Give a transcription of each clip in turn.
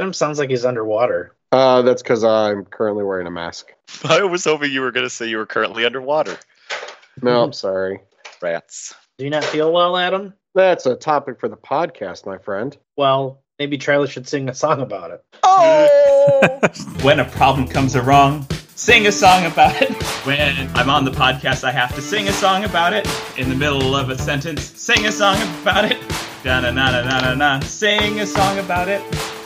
Adam sounds like he's underwater. That's because I'm currently wearing a mask. I was hoping you were going to say you were currently underwater. No, I'm sorry. Rats. Do you not feel well, Adam? That's a topic for the podcast, my friend. Well, maybe Charlie should sing a song about it. Oh! When a problem comes along, sing a song about it. When I'm on the podcast, I have to sing a song about it. In the middle of a sentence, sing a song about it. Da-na-na-na-na-na-na, sing a song about it.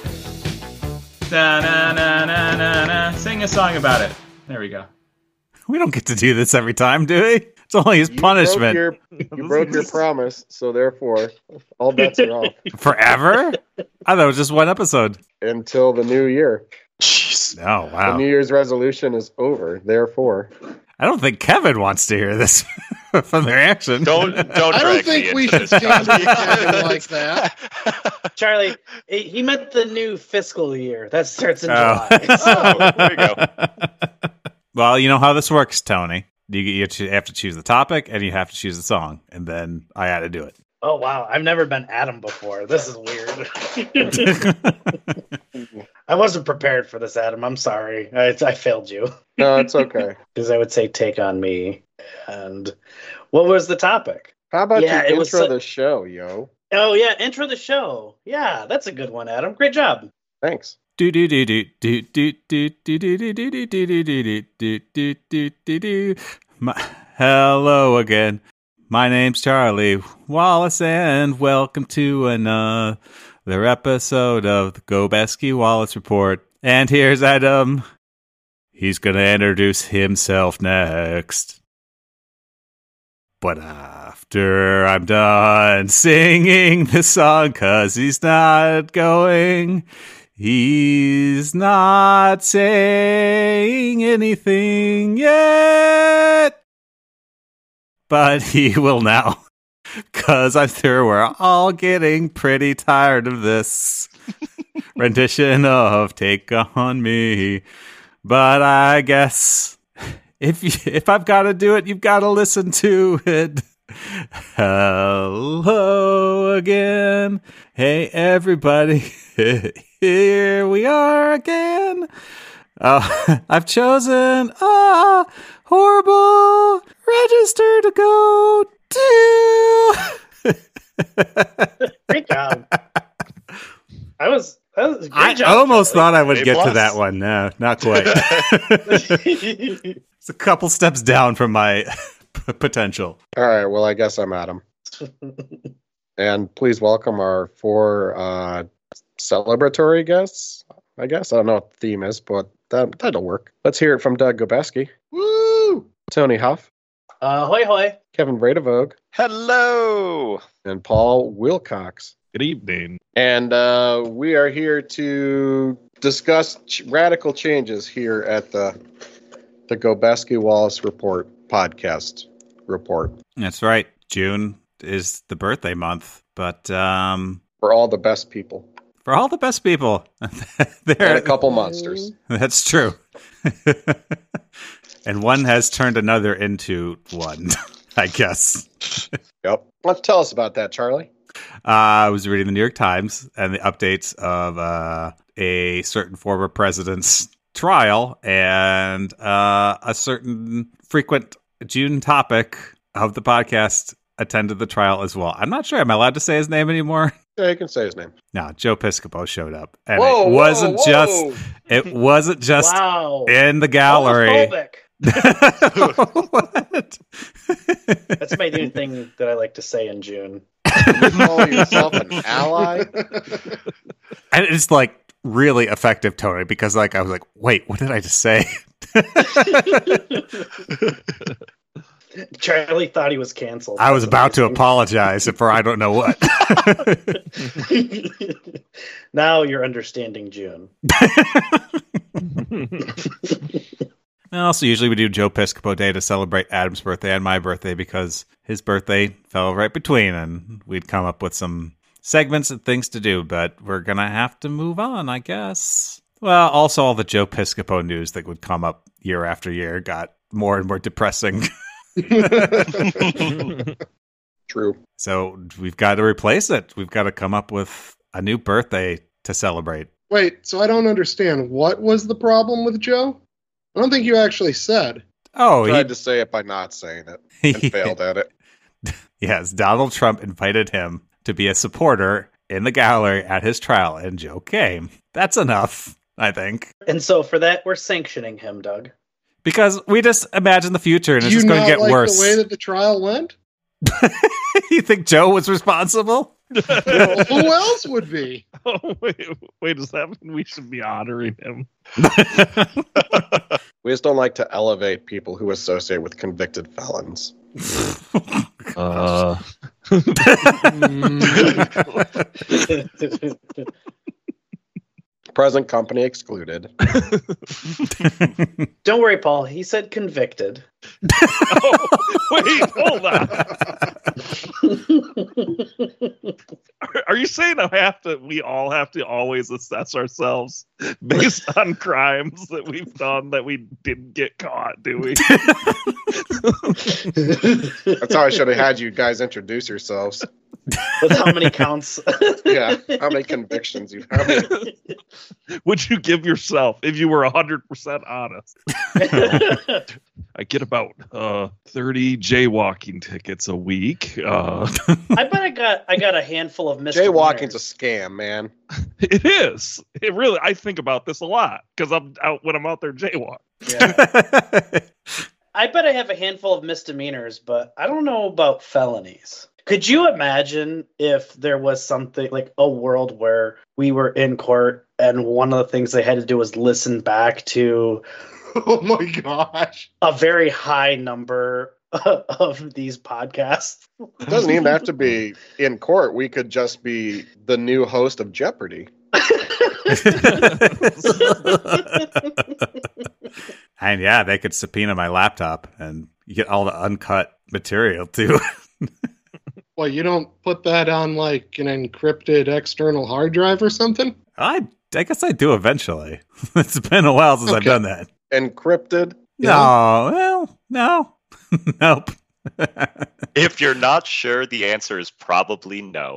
Da-na-na-na-na-na, sing a song about it. There we go. We don't get to do this every time, do we? It's only his punishment. You broke your promise, so therefore, all bets are off. Forever? I thought it was just one episode. Until the new year. Jeez. Oh, wow. The New Year's resolution is over, therefore. I don't think Kevin wants to hear this from the reaction. Don't I don't think we should change it like that. Charlie, he meant the new fiscal year. That starts in Oh. July. Oh, there you go. Well, you know how this works, Tony. You have to choose the topic, and you have to choose the song, and then I had to do it. Oh, wow. I've never been Adam before. This is weird. I wasn't prepared for this, Adam. I'm sorry. I failed you. No, it's okay. Because I would say take on me. And what was the topic? How about Yeah, you it was intro so- the show, yo? Oh, yeah. Intro the show. Yeah, that's a good one, Adam. Great job. Thanks. Do do do do do do do do do do do do do do do do do do do. Hello again. My name's Charlie Wallace, and welcome to another episode of the Gobeski Wallace Report. And here's Adam. He's gonna introduce himself next. But after I'm done singing the song, 'cause he's not saying anything yet. But he will now, 'cause I'm sure we're all getting pretty tired of this rendition of Take On Me. But I guess if I've got to do it, you've got to listen to it. Hello again. Hey, everybody. Here we are again. I've chosen a horrible register to go to. Great job. That was a great I job, almost Charlie. thought I would A get to plus. that one. No, not quite. It's a couple steps down from my potential. All right, well, I guess I'm Adam. And please welcome our four celebratory guests, I guess. I don't know what the theme is, but that'll work. Let's hear it from Doug Gobeski, Woo! Tony Huff, Hoy hoy. Kevin Vredevogue, Hello. and Paul Wilcox. Good evening. And we are here to discuss radical changes here at the Gobeski Wallace Report podcast report. That's right. June is the birthday month, but For all the best people. for all the best people, And there. a couple monsters. That's true. And one has turned another into one, I guess. Yep. Let's tell us about that, Charlie. I was reading the New York Times and the updates of a certain former president's trial, and a certain frequent June topic of the podcast attended the trial as well. I'm not sure. Am I allowed to say his name anymore? Yeah, you can say his name. No, Joe Piscopo showed up, and Whoa, it wasn't whoa, just whoa. it wasn't just Wow. in the gallery. Homophobic. What? That's my new thing that I like to say in June. You call yourself an ally? And it's like really effective, Tony, because like I was like, wait, what did I just say? Charlie thought he was canceled. I was That's about to amazing. apologize for I don't know what. Now you're understanding June. Also, usually we do Joe Piscopo Day to celebrate Adam's birthday and my birthday because his birthday fell right between, and we'd come up with some segments and things to do, but we're going to have to move on, I guess. Well, also all the Joe Piscopo news that would come up year after year got more and more depressing. True. So we've got to replace it. We've got to come up with a new birthday to celebrate. Wait, so I don't understand. What was the problem with Joe? I don't think you actually said. Oh, Tried to say it by not saying it and failed at it. Yes, Donald Trump invited him to be a supporter in the gallery at his trial, and Joe came. That's enough, I think. And so for that, we're sanctioning him, Doug. Because we just imagine the future, and Do it's you just going to not get like worse. the way that the trial went? You think Joe was responsible? Well, who else would be? Oh, wait, does that mean we should be honoring him? We just don't like to elevate people who associate with convicted felons. Present company excluded. Don't worry, Paul. He said convicted. Oh, wait, hold on. Are you saying we all have to always assess ourselves based on crimes that we've done that we didn't get caught, do we? That's how I should have had you guys introduce yourselves. With how many counts? Yeah, how many convictions you have. Would you give yourself if you were 100% honest? I get about 30 jaywalking tickets a week. I bet I got a handful of misdemeanors. Jaywalking's a scam, man. It is. It really. I think about this a lot because I'm out when I'm out there jaywalking. Yeah. I bet I have a handful of misdemeanors, but I don't know about felonies. Could you imagine if there was something like a world where we were in court and one of the things they had to do was listen back to Oh my gosh. a very high number of these podcasts? It doesn't even have to be in court. We could just be the new host of Jeopardy. And yeah, they could subpoena my laptop and you get all the uncut material too. Well, you don't put that on like an encrypted external hard drive or something? I guess I do eventually. It's been a while since I've Okay. done that. Encrypted? No, nope. If you're not sure, the answer is probably no.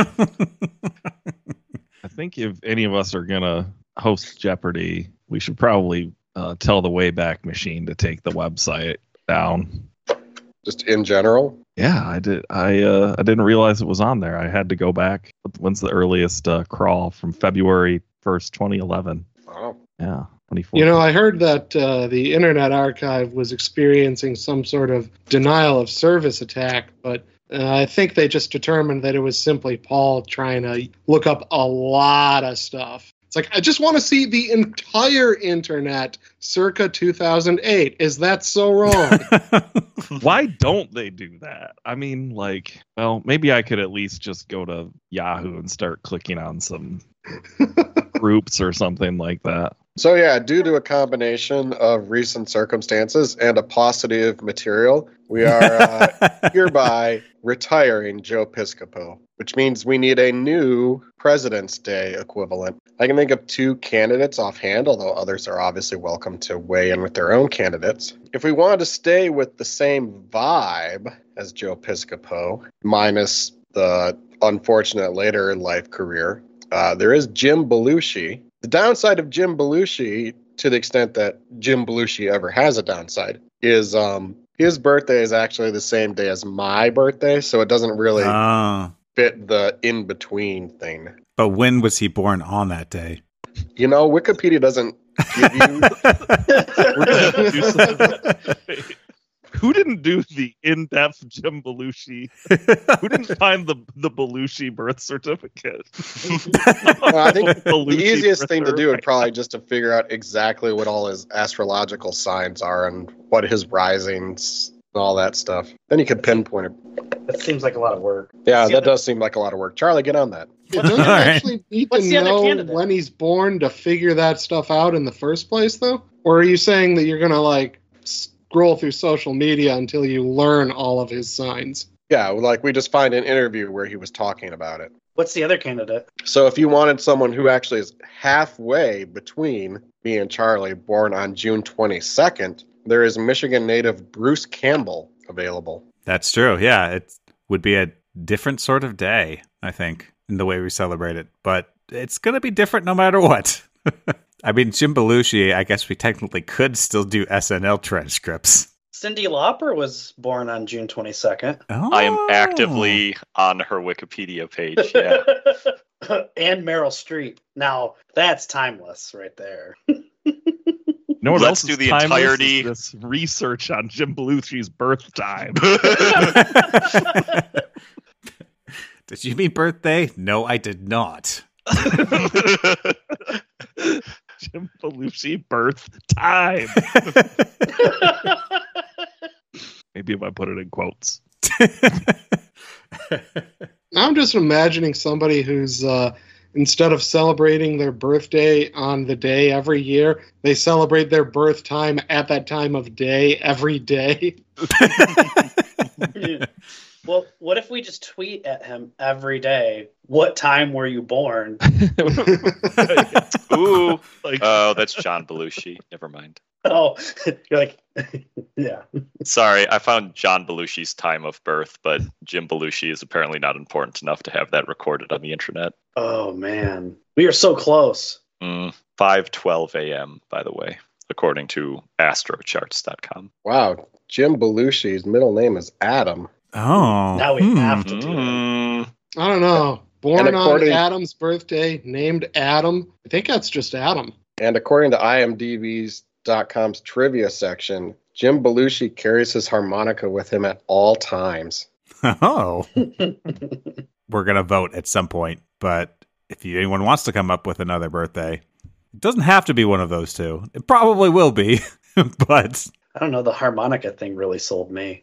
I think if any of us are gonna host Jeopardy, we should probably tell the Wayback Machine to take the website down. Just in general? Yeah, I did. I didn't realize it was on there. I had to go back. When's the earliest crawl? From February 1st, 2011. Oh. Yeah, 2014. You know, I heard that the Internet Archive was experiencing some sort of denial of service attack, but I think they just determined that it was simply Paul trying to look up a lot of stuff. It's like, I just want to see the entire internet circa 2008. Is that so wrong? Why don't they do that? I mean, like, well, maybe I could at least just go to Yahoo and start clicking on some groups or something like that. So yeah, due to a combination of recent circumstances and a paucity of material, we are hereby retiring Joe Piscopo, which means we need a new President's Day equivalent. I can think of 2 candidates offhand, although others are obviously welcome to weigh in with their own candidates. If we wanted to stay with the same vibe as Joe Piscopo, minus the unfortunate later in life career, there is Jim Belushi. The downside of Jim Belushi, to the extent that Jim Belushi ever has a downside, is his birthday is actually the same day as my birthday, so it doesn't really fit the in-between thing. But when was he born on that day? You know, Wikipedia doesn't give you... Who didn't do the in-depth Jim Belushi? Who didn't find the Belushi birth certificate? Well, I think the Belushi easiest birth thing to do would certificate. probably just to figure out exactly what all his astrological signs are and what his risings and all that stuff. Then you could pinpoint it. That seems like a lot of work. Yeah, What's the that other- does seem like a lot of work. Charlie, get on that. Yeah, don't you All right. actually need What's to the other know candidate? when he's born to figure that stuff out in the first place, though? Or are you saying that you're going to, like, scroll through social media until you learn all of his signs? Yeah, like we just find an interview where he was talking about it. What's the other candidate? So if you wanted someone who actually is halfway between me and Charlie, born on June 22nd, there is Michigan native Bruce Campbell available. That's true. Yeah, it would be a different sort of day, I think, in the way we celebrate it. But it's going to be different no matter what. I mean, Jim Belushi, I guess we technically could still do SNL transcripts. Cyndi Lauper was born on June 22nd. Oh. I am actively on her Wikipedia page. Yeah. And Meryl Streep. Now, that's timeless right there. No one Let's else do is the timeless entirety- as this research on Jim Belushi's birth time. Did you mean birthday? No, I did not. Jim Belushi birth time. Maybe if I put it in quotes. I'm just imagining somebody who's instead of celebrating their birthday on the day every year, they celebrate their birth time at that time of day every day. Well, what if we just tweet at him every day? What time were you born? Ooh. Like, Oh, that's John Belushi. Never mind. Oh, you're like, yeah. Sorry, I found John Belushi's time of birth, but Jim Belushi is apparently not important enough to have that recorded on the internet. Oh man, we are so close. 5:12 a.m., by the way, according to astrocharts.com. Wow, Jim Belushi's middle name is Adam. Oh. Now we have to do it. Mm, I don't know. Born And on according- Adam's birthday, named Adam. I think that's just Adam. And according to IMDb's.com's trivia section, Jim Belushi carries his harmonica with him at all times. Oh. We're going to vote at some point, but if anyone wants to come up with another birthday, it doesn't have to be one of those two. It probably will be, but... I don't know. The harmonica thing really sold me.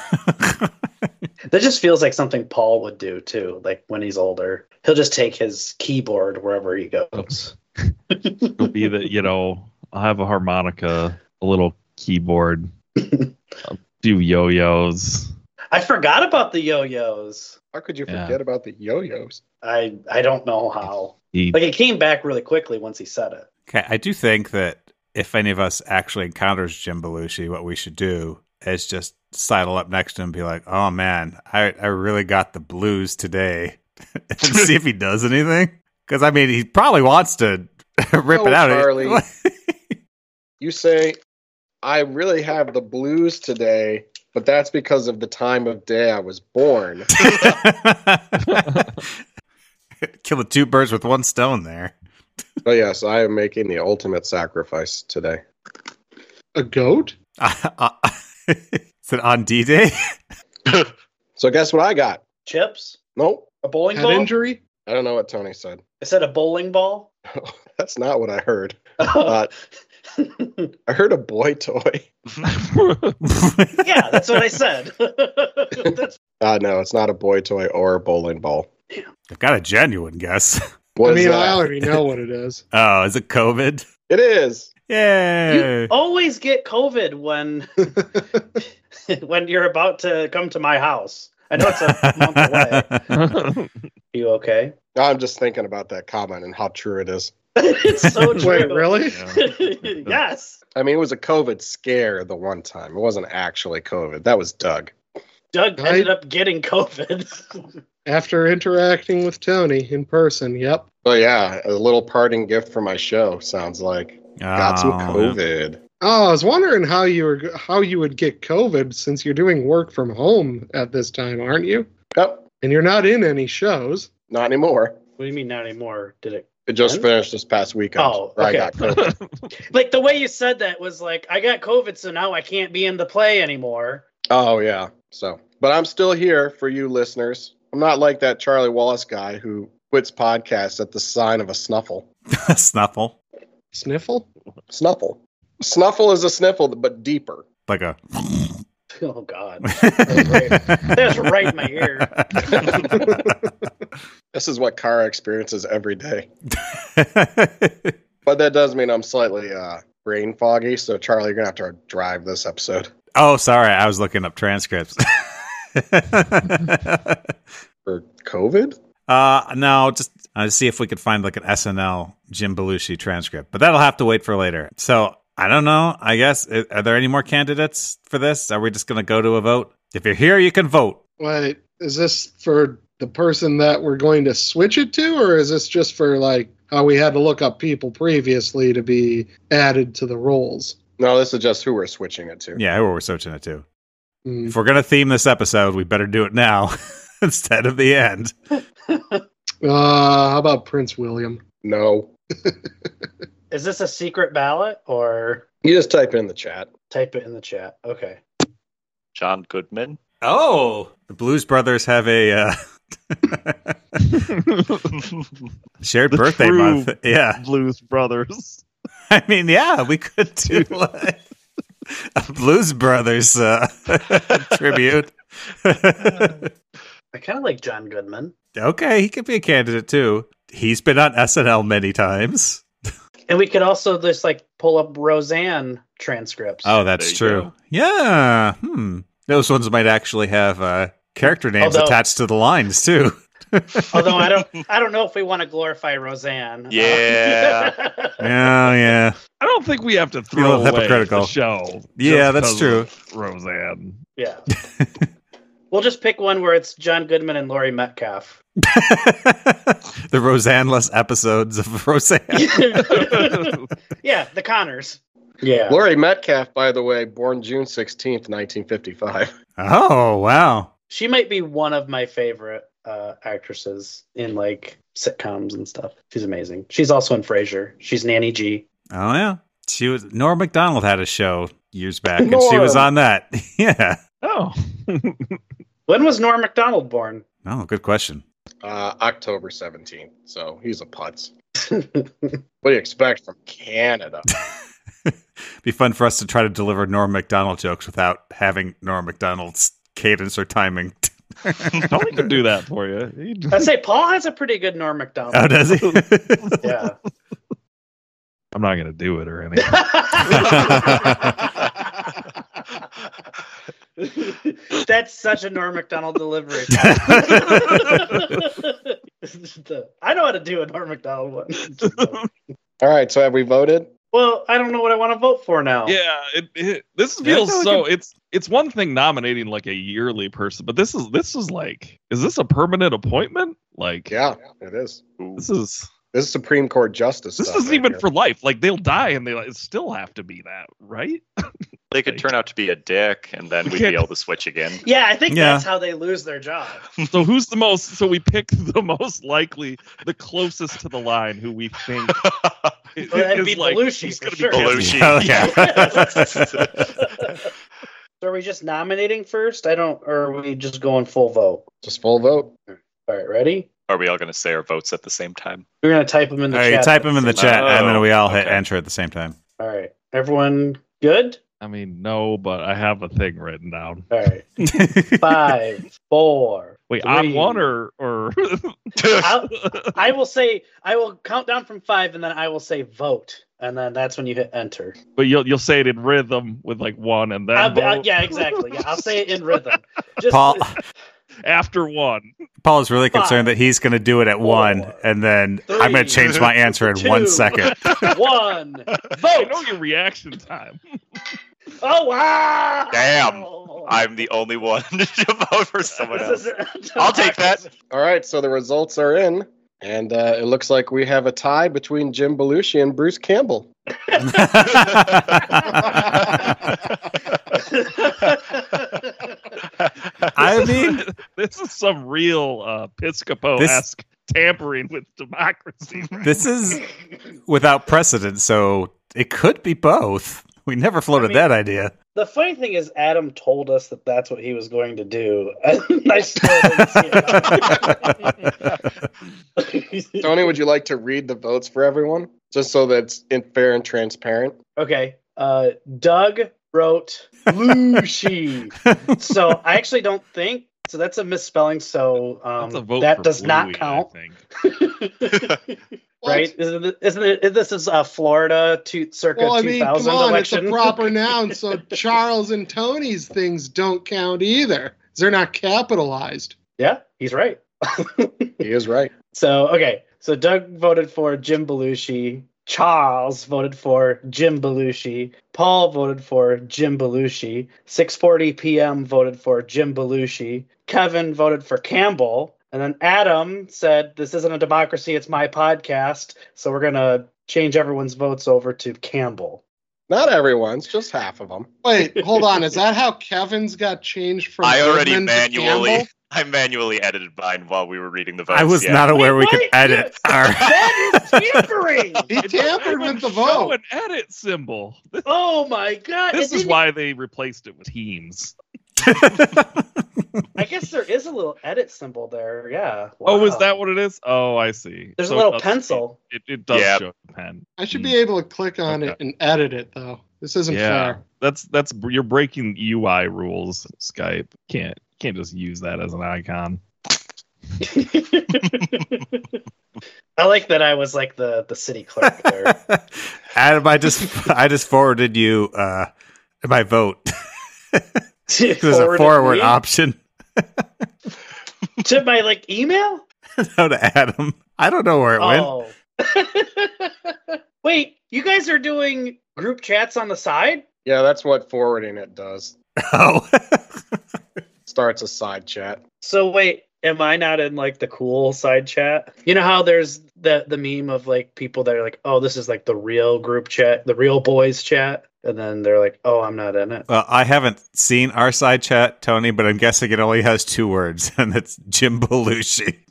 That just feels like something Paul would do too. Like when he's older, he'll just take his keyboard wherever he goes. it'll be that, I'll have a harmonica, a little keyboard, a few yo-yos. I forgot about the yo-yos. How could you Yeah. forget about the yo-yos? I don't know how. He, Like it came back really quickly once he said it. Okay, I do think that if any of us actually encounters Jim Belushi, what we should do is just sidle up next to him and be like, oh man, I really got the blues today. And see if he does anything. Because, I mean, he probably wants to rip No, it out. Charlie. You say, I really have the blues today, but that's because of the time of day I was born. Killing two birds with one stone there. But yes, I am making the ultimate sacrifice today. A goat? Is it on D-Day? So guess what I got? Chips? Nope. A bowling Head ball? injury? I don't know what Tony said. I said a bowling ball. That's not what I heard. I heard a boy toy. Yeah, that's what I said. That's, No, it's not a boy toy or a bowling ball. I've got a genuine guess. What is I that? already know what it is. Oh, is it COVID? It is. Yay! you always get COVID when when you're about to come to my house. I know it's a month away. You okay? I'm just thinking about that comment and how true it is. It's so true. Wait, really? Yes. I mean, it was a COVID scare the one time. It wasn't actually COVID. That was Doug. Doug ended up getting COVID. After interacting with Tony in person, yep. But yeah, a little parting gift for my show, sounds like. Got some COVID. Oh, I was wondering how you would get COVID since you're doing work from home at this time, aren't you? Yep, And you're not in any shows. not anymore. What do you mean not anymore? Did it? It just When? finished this past weekend. Oh, where I okay. got COVID. Like the way you said that was like, I got COVID, so now I can't be in the play anymore. Oh, yeah. So, but I'm still here for you listeners. I'm not like that Charlie Wallace guy who quits podcasts at the sign of a snuffle. Snuffle. Sniffle? Snuffle. Snuffle is a sniffle, but deeper. Like a... Oh God, that's right in my ear. This is what Kara experiences every day. But that does mean I'm slightly brain foggy. So, Charlie, you're going to have to drive this episode. Oh, sorry. I was looking up transcripts. For COVID? No, just see if we could find like an SNL Jim Belushi transcript. But that'll have to wait for later. So, I don't know. I guess, are there any more candidates for this? Are we just going to go to a vote? If you're here, you can vote. Wait, is this for the person that we're going to switch it to, or is this just for like how we had to look up people previously to be added to the roles? No, this is just who we're switching it to. Yeah, who we're switching it to. If we're going to theme this episode, we better do it now instead of the end. How about Prince William? No. Is this a secret ballot or You just type in the chat. type it in the chat? Okay. John Goodman. Oh, the Blues Brothers have a shared The birthday true month. Yeah. Blues Brothers. I mean, yeah, we could do a Blues Brothers tribute. I kind of like John Goodman. Okay, he could be a candidate too. He's been on SNL many times. And we could also just like pull up Roseanne transcripts. Oh, that's There you true. go. Yeah. Those ones might actually have character names Although- attached to the lines too. Although I don't know if we want to glorify Roseanne. Yeah. Yeah. I don't think we have to a throw little away hypocritical. the show. Yeah, just that's 'cause true. of Roseanne. Yeah. We'll just pick one where it's John Goodman and Laurie Metcalf. The Roseanne-less episodes of Roseanne. Yeah, the Connors. Yeah. Laurie Metcalf, by the way, born June 16th, 1955. Oh, wow. She might be one of my favorite actresses in like sitcoms and stuff. She's amazing. She's also in Frasier. She's Nanny G. Oh, yeah. Nora McDonald had a show years back, and she was on that. Yeah. Oh. When was Norm Macdonald born? Oh, good question. October 17th. So he's a putz. What do you expect from Canada? Be fun for us to try to deliver Norm Macdonald jokes without having Norm Macdonald's cadence or timing. Tony can do that for you. I'd say Paul has a pretty good Norm Macdonald. Oh, does he? Yeah. I'm not going to do it or anything. That's such a Norm Macdonald delivery. I know how to do a Norm Macdonald one. All right, so have we voted? Well, I don't know what I want to vote for now. Yeah, this feels so. It's one thing nominating like a yearly person, but this is like, is this a permanent appointment? Like, Yeah, it is. this is Supreme Court justice. this stuff isn't right even here. for life. Like they'll die and they still have to be that, right? They could turn out to be a dick, and then we'd be able to switch again. Yeah, I think Yeah. that's how they lose their job. So who's the most? So we pick the most likely, the closest to the line, who we think is That'd be like, Belushi who's for gonna be sure. Belushi. Oh, yeah. So are we just nominating first? Or are we just going full vote? Just full vote. All right, ready? Are we all going to say our votes at the same time? We're gonna type them in the All right, chat. type them in the chat, and then we all hit okay. enter at the same time. All right, everyone good? I mean, no, but I have a thing written down. All right, 5, 4. Wait, 3. on one or I will count down from 5, and then I will say vote, and then that's when you hit enter. but you'll say it in rhythm with like one and then vote Yeah, exactly. Yeah, I'll say it in rhythm. Just Paul after one. Paul is really 5, concerned that he's going to do it at 1, 4, and then 3, I'm going to change my answer in 2, 1 second. 1. I Vote. know your reaction time. Oh wow! Damn. I'm the only one to vote for someone else. I'll take that. All right, so the results are in, and it looks like we have a tie between Jim Belushi and Bruce Campbell. I mean, this is some real Piscopo-esque tampering with democracy. this is without precedent, so it could be both. We never floated that idea. The funny thing is, Adam told us that that's what he was going to do, and I still didn't see it. Tony, would you like to read the votes for everyone, just so that's fair and transparent? Okay. Doug wrote Lushi. So I actually don't think so. That's a misspelling. So That's a vote that for does not Bluey, count, I think. right? Isn't it? This is Florida circa Well, I mean, 2000 come on, election. it's a proper noun, so Charles and Tony's things don't count either. They're not capitalized. Yeah, he's right. He is right. So okay, so Doug voted for Jim Belushi. Charles voted for Jim Belushi. Paul voted for Jim Belushi. 6:40 p.m. voted for Jim Belushi. Kevin voted for Campbell. And then Adam said, this isn't a democracy, it's my podcast. So we're going to change everyone's votes over to Campbell. Not everyone's, just half of them. Wait, hold on. Is that how Kevin's got changed from I already Goodman to Campbell? I manually edited mine while we were reading the votes. I was not aware we could edit. That is tampering! He tampered with the Show vote. an edit symbol. Oh my God. This is why they replaced it with Teams. I guess there is a little edit symbol there. Yeah. Oh, is Wow. that what it is? Oh, I see. There's So a little it does- pencil. It does Yeah. show the pen. I should be able to click on it Okay. and edit it, though. This isn't Yeah, fair. that's you're breaking UI rules. Skype can't just use that as an icon. I like that I was like the city clerk there. Adam, I just forwarded you my vote. There's a forward option. To my like email? No, to Adam. I don't know where it went. Oh. Wait, you guys are doing group chats on the side? Yeah, that's what forwarding it does. Oh. Starts a side chat. So wait, am I not in like the cool side chat? You know how there's the meme of like people that are like, oh, this is like the real group chat, the real boys chat. And then they're like, oh, I'm not in it. Well, I haven't seen our side chat, Tony, but I'm guessing it only has 2 words, and it's Jim Belushi.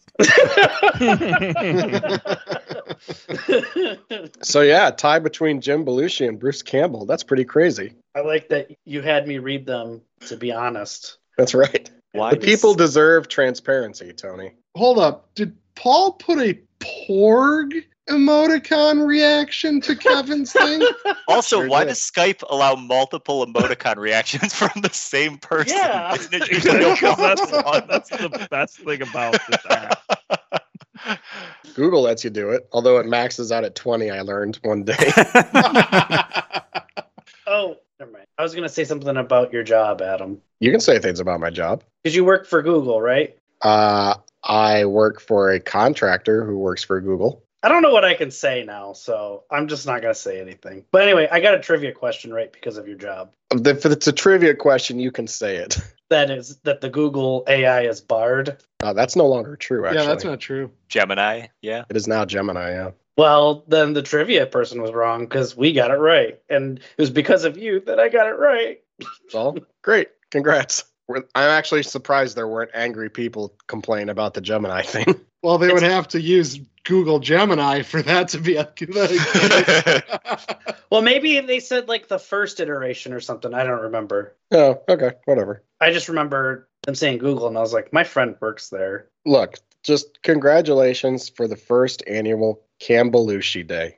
So yeah, tie between Jim Belushi and Bruce Campbell. That's pretty crazy. I like that you had me read them, to be honest. That's right. Why The people deserve transparency, Tony. Hold up. Did Paul put a Porg emoticon reaction to Kevin's thing? Also, Sure why did. does Skype allow multiple emoticon reactions from the same person? Yeah. Isn't it usually only Because that's one? that's the best thing about this app. Google lets you do it, although it maxes out at 20, I learned one day. Oh, never mind. I was going to say something about your job, Adam. You can say things about my job. Because you work for Google, right? I work for a contractor who works for Google. I don't know what I can say now, so I'm just not going to say anything. But anyway, I got a trivia question right because of your job. If it's a trivia question, you can say it. That is that the Google AI is barred. That's no longer true, actually. Yeah, that's not true. Gemini, yeah. It is now Gemini, yeah. Well, then the trivia person was wrong because we got it right. And it was because of you that I got it right. Well, great. Congrats. I'm actually surprised there weren't angry people complaining about the Gemini thing. Well, they would have to use Google Gemini for that to be a good. Well, maybe they said like the first iteration or something. I don't remember. Oh, okay. Whatever. I just remember them saying Google, and I was like, my friend works there. Look, just congratulations for the first annual Campbellushi Day.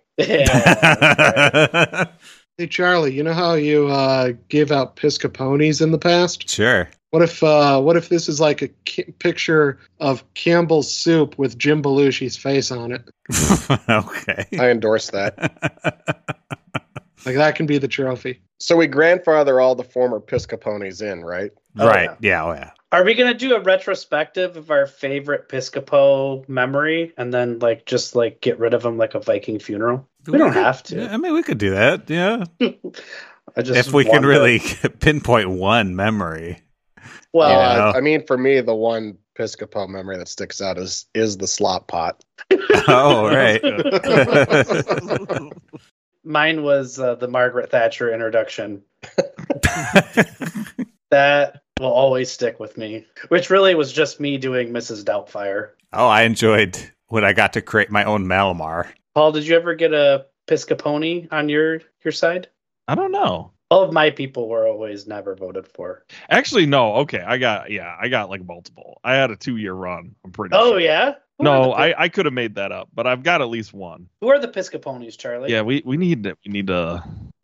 Yeah. Hey, Charlie, you know how you gave out Piscopones in the past? Sure. What if this is like a picture of Campbell's soup with Jim Belushi's face on it? Okay. I endorse that. Like that can be the trophy. So we grandfather all the former Piscopones in, right? Oh, Right. Yeah. Oh, yeah. Are we gonna do a retrospective of our favorite Piscopo memory, and then like just like get rid of them like a Viking funeral? We don't have to. Yeah, I mean, we could do that. Yeah. I just If we can wonder. really pinpoint one memory. Well, Yeah. I mean, for me, the one Piscopo memory that sticks out is the slop pot. Oh, right. mine was the Margaret Thatcher introduction. That will always stick with me. Which really was just me doing Mrs. Doubtfire. Oh, I enjoyed when I got to create my own Malamar. Paul, did you ever get a Piscoponi on your side? I don't know. All of my people were always never voted for. Actually, no. Okay, I got like multiple. I had a 2-year run. I'm pretty. Oh, sure. yeah? No, I could have made that up, but I've got at least one. Who are the Piscoponis, Charlie? Yeah, we need to.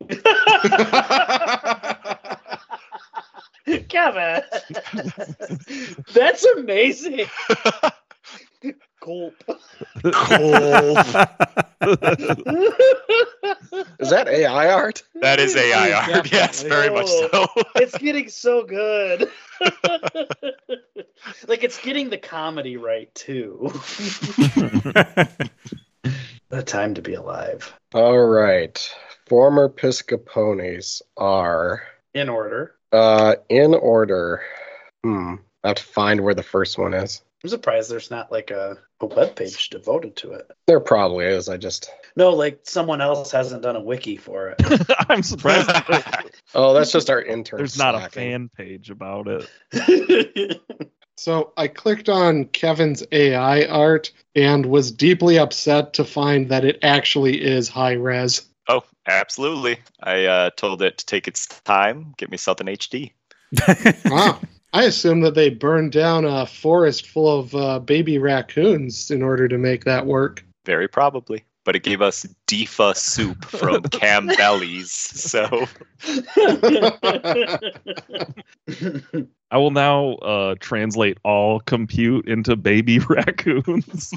Kevin, that's amazing. Gulp. Is that AI art? That is AI art. Yes, very much so. It's getting so good. Like it's getting the comedy right too. The time to be alive. All right. Former Piscopones are In order. in order. I have to find where the first one is. I'm surprised there's not like a web page devoted to it. There probably is. No, like someone else hasn't done a wiki for it. I'm surprised Oh, that's just our intern. there's not a slacking. fan page about it. So I clicked on Kevin's AI art and was deeply upset to find that it actually is high res. Oh, absolutely. I told it to take its time, get me something HD. Wow. I assume that they burned down a forest full of baby raccoons in order to make that work. Very probably. But it gave us Defa soup from Campbelly's. So I will now translate all compute into baby raccoons.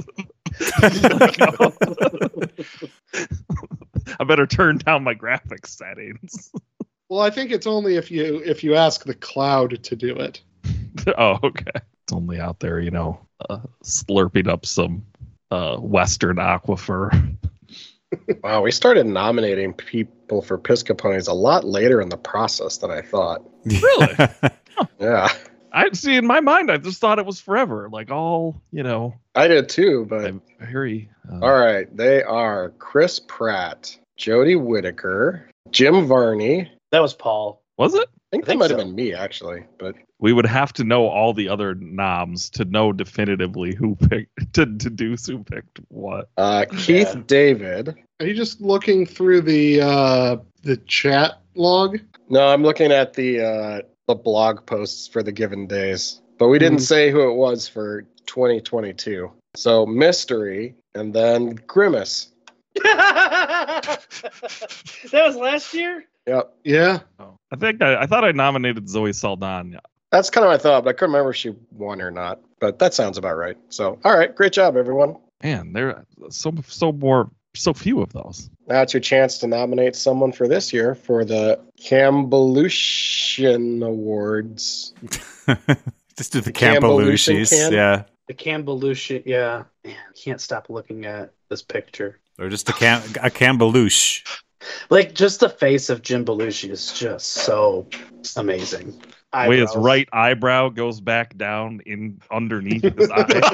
I better turn down my graphics settings. Well, I think it's only if you ask the cloud to do it. Oh, okay. It's only out there, slurping up some Western aquifer. Wow, we started nominating people for Piscoponies a lot later in the process than I thought. Really? Yeah, I see. In my mind, I just thought it was forever. Like all, I did too, but I'm very. all right. They are Chris Pratt, Jodie Whittaker, Jim Varney. That was Paul. Was it? I think that think might have so. been me, actually. But We would have to know all the other noms to know definitively who picked to deduce who picked what. Keith Yeah. David. Are you just looking through the chat log? No, I'm looking at the blog posts for the given days. But we didn't say who it was for 2022. So mystery, and then Grimace. That was last year? Yep. Yeah. I think I thought I nominated Zoe Saldana. That's kind of my thought, but I couldn't remember if she won or not. But that sounds about right. So, all right, great job, everyone. Man, there are so few of those. Now it's your chance to nominate someone for this year for the Cambelution Awards. Just do the Cambelution Cambelushis, can? yeah. The Cambelush, yeah. Man, I can't stop looking at this picture. Or just a Cambelush. Like, just the face of Jim Belushi is just so amazing. The way his Eyebrows. right eyebrow goes back down in underneath his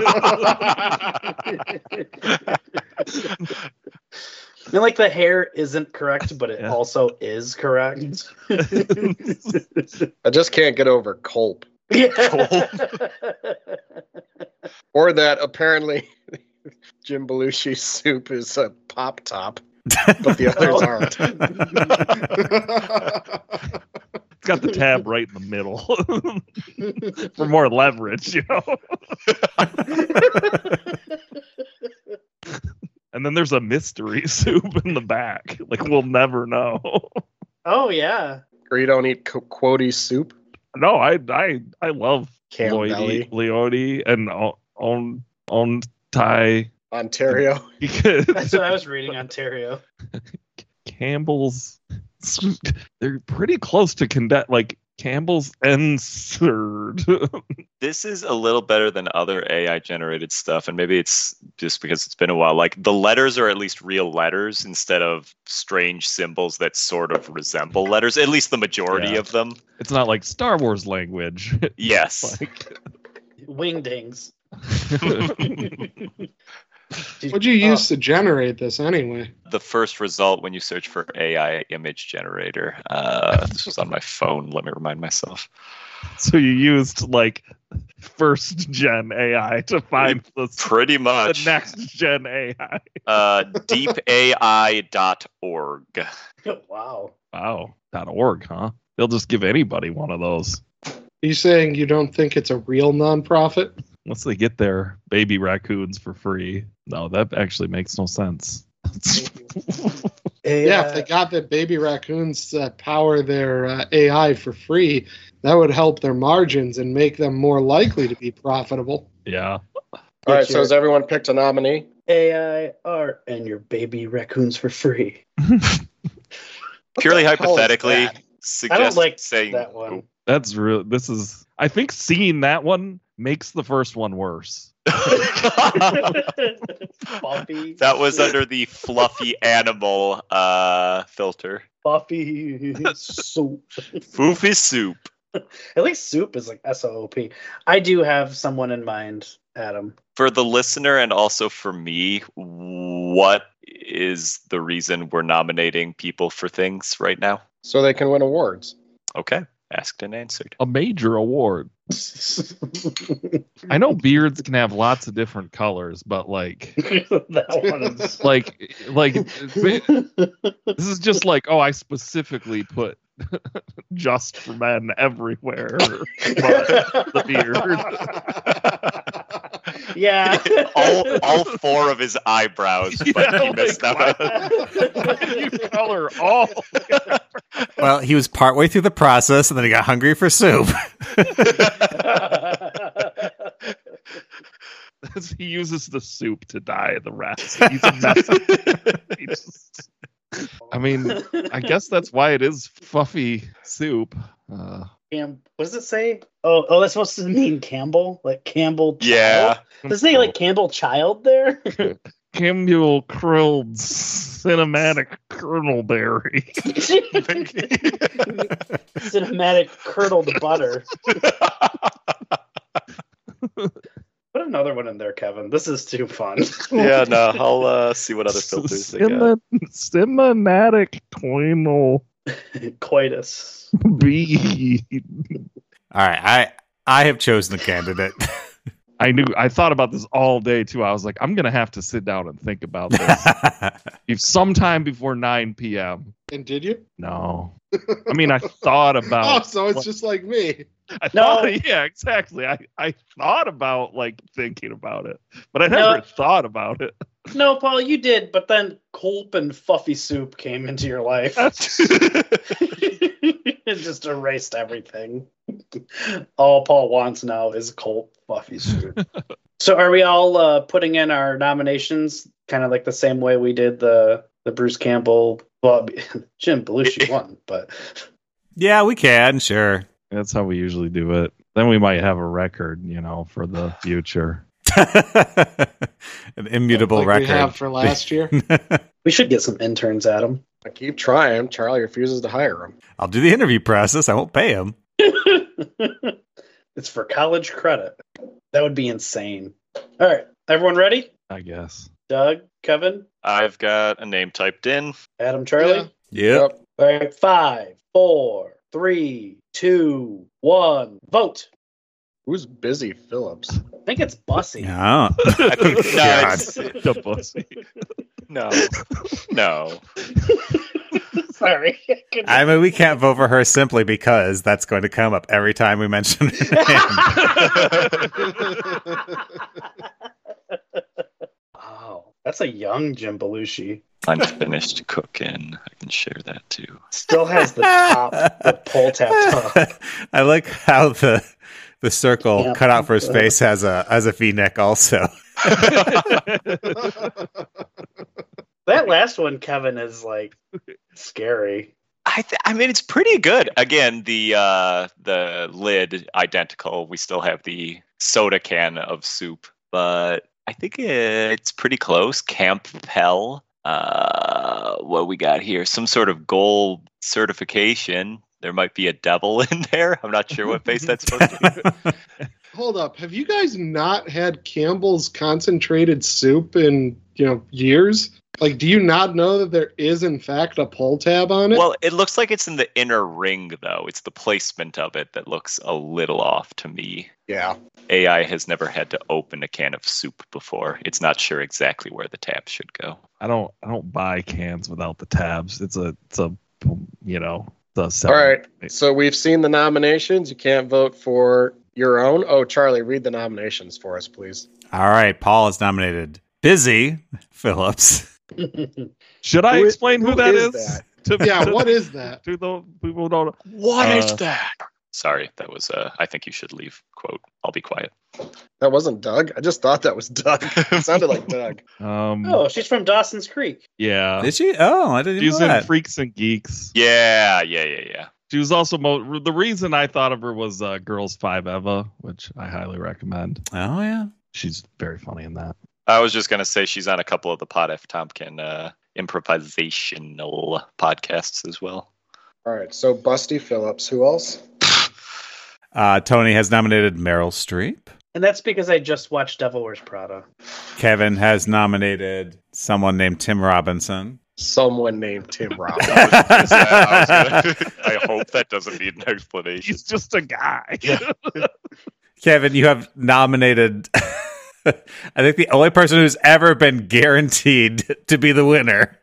eye. I mean, like, the hair isn't correct, but it Yeah. also is correct. I just can't get over Culp. Yeah. Or that apparently Jim Belushi's soup is a pop top, but the others aren't. It's got the tab right in the middle for more leverage, And then there's a mystery soup in the back. Like, we'll never know. Oh, yeah. Or you don't eat Quody soup? No, I love Campbelly, Leone and on Thai. Ontario. That's Because what I was reading, Ontario. Campbell's, they're pretty close to like Campbell's and Third. this is a little better than other AI generated stuff, and maybe it's just because it's been a while. Like, the letters are at least real letters instead of strange symbols that sort of resemble letters, at least the majority Yeah. of them. It's not like Star Wars language. Yes. Like, Wingdings. What'd you use to generate this anyway? The first result when you search for AI image generator. This was on my phone. Let me remind myself. so you used like first gen AI to find Pretty the much. next gen AI. Deepai.org. Wow. Wow. .org, huh? They'll just give anybody one of those. Are you saying you don't think it's a real nonprofit? Once they get their baby raccoons for free. No, that actually makes no sense. Yeah, if they got the baby raccoons that power their AI for free, that would help their margins and make them more likely to be profitable. Yeah. All right, so your has everyone picked a nominee? AI art and your baby raccoons for free. Purely What the hell is hypothetically, that? I suggest don't like saying that one. That's real. I think seeing that one makes the first one worse. Buffy. That was under the fluffy animal filter. Buffy soup. Foofy soup. At least soup is like SOOP. I do have someone in mind. Adam? For the listener and also for me, what is the reason we're nominating people for things right now? So they can win awards. Okay. Asked and answered. A major award. I know beards can have lots of different colors, but like That one is... like this is just like, oh, I specifically put just for men everywhere. The beard. Yeah. all four of his eyebrows, but he missed out. Why did you color all? Well, he was partway through the process, and then he got hungry for soup. He uses the soup to dye the rest. He's a mess. I mean, I guess that's why it is Fluffy Soup. What does it say? Oh, that's supposed to mean Campbell? Like Campbell Child? Yeah. Does it say like Campbell Child there? Campbell Krilled Cinematic Kernelberry. Cinematic curdled butter. Put another one in there, Kevin. This is too fun. Yeah, no, I'll see what other filters they got. Cinematic Toinal Coitus. B. All right, I have chosen the candidate. I thought about this all day too. I was like, I'm gonna have to sit down and think about this. If sometime before 9 p.m. And did you? No. I mean, I thought about. Oh, so it's just like me. Yeah, exactly. I thought about like thinking about it, but I never thought about it. No, Paul, you did, but then Culp and Fluffy Soup came into your life. It just erased everything. All Paul wants now is Culp, Fluffy Soup. So are we all putting in our nominations kind of like the same way we did the Bruce Campbell? Well, Jim Belushi won, but... Yeah, we can, sure. That's how we usually do it. Then we might have a record, for the future. An immutable like record. we have for last year. We should get some interns, Adam. I keep trying. Charlie refuses to hire him. I'll do the interview process. I won't pay him. It's for college credit. That would be insane. All right, everyone ready? I guess. Doug, Kevin, I've got a name typed in. Adam, Charlie. Yeah. Yep. All right, 5, 4, 3, 2, 1, vote. Who's Busy Phillips? I think it's Bussy. No. The pussy. No. Sorry. I mean, we can't vote for her simply because that's going to come up every time we mention her name. Wow, that's a young Jim Belushi. Unfinished cooking. I can share that too. Still has the pull tab top. I like how the circle cut out for his face has a V-neck also. That last one, Kevin, is like scary. I mean, it's pretty good. Again, the lid identical. We still have the soda can of soup, but I think it's pretty close. Camp Pell. What we got here? Some sort of gold certification. There might be a devil in there. I'm not sure what face that's supposed to be. Hold up. Have you guys not had Campbell's concentrated soup in, years? Like, do you not know that there is, in fact, a pull tab on it? Well, it looks like it's in the inner ring, though. It's the placement of it that looks a little off to me. Yeah. AI has never had to open a can of soup before. It's not sure exactly where the tab should go. I don't buy cans without the tabs. It's a the All right. So we've seen the nominations. You can't vote for your own. Oh, Charlie, read the nominations for us, please. All right, Paul is nominated. Busy Phillips. Should I explain who that is? That? What is that? To the people who don't. What is that? Sorry, that was I think you should leave quote. I'll be quiet. That wasn't Doug. I just thought that was Doug. It sounded like Doug. Oh, she's from Dawson's Creek. Yeah. Did she? Oh, I didn't She's know in that. Freaks and Geeks. Yeah. She was also the reason I thought of her was Girls 5 Eva, which I highly recommend. Oh, yeah. She's very funny in that. I was just gonna say she's on a couple of the Pod F. Tompkin improvisational podcasts as well. All right. So Busty Phillips. Who else? Tony has nominated Meryl Streep. And that's because I just watched Devil Wears Prada. Kevin has nominated someone named Tim Robinson. Someone named Tim Robinson. I hope that doesn't need an explanation. He's just a guy. Kevin, you have nominated, I think, the only person who's ever been guaranteed to be the winner.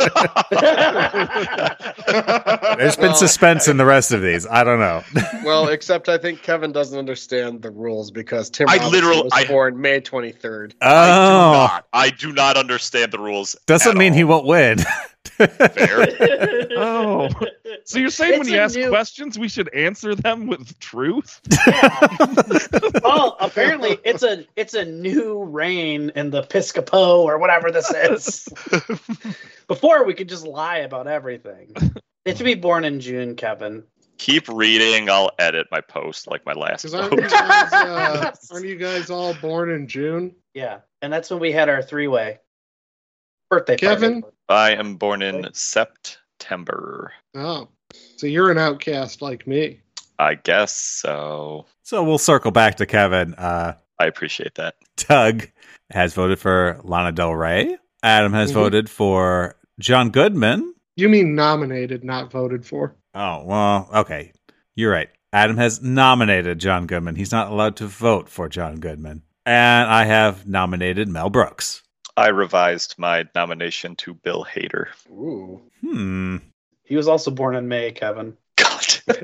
There's been suspense in the rest of these. I don't know. Well, except I think Kevin doesn't understand the rules because Tim Robinson was born May 23rd. Oh. I do not understand the rules. Doesn't mean he won't win. Fair. Oh. So you're saying It's when you a ask new- questions, we should answer them with truth? Well, apparently it's a new reign in the Piscopo or whatever this is. Before we could just lie about everything. They have to be born in June, Kevin. Keep reading. I'll edit my post like my last Because vote. aren't you guys all born in June? Yeah, and that's when we had our three-way birthday Kevin? party. I am born in September. Oh, so you're an outcast like me. I guess so. So we'll circle back to Kevin. I appreciate that. Doug has voted for Lana Del Rey. Adam has Mhm. voted for John Goodman. You mean nominated, not voted for. Oh, well, okay. You're right. Adam has nominated John Goodman. He's not allowed to vote for John Goodman. And I have nominated Mel Brooks. I revised my nomination to Bill Hader. Ooh. He was also born in May, Kevin. God.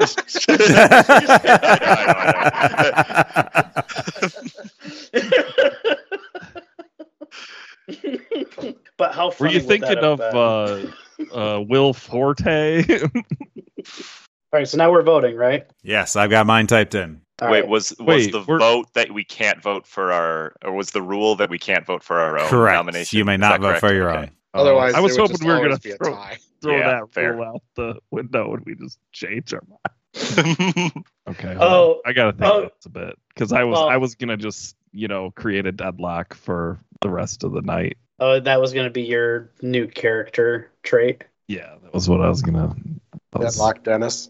But how Were funny you would thinking that have of been? Will Forte? All right, so now we're voting, right? Yes, I've got mine typed in. All Wait, right. was Wait, the we're- vote that we can't vote for our, or was the rule that we can't vote for our own Correct. nomination? You may Is not that vote correct? for your Okay. own. Otherwise, I was it would hoping just we were going always to be a throw tie. Yeah, that fair. rule out the window and we just change our mind. Okay. Oh, I got to think oh. about this a bit because I was going to just, create a deadlock for the rest of the night. Oh, that was going to be your new character trait. Yeah, that was what I was going to. Deadlock Dennis.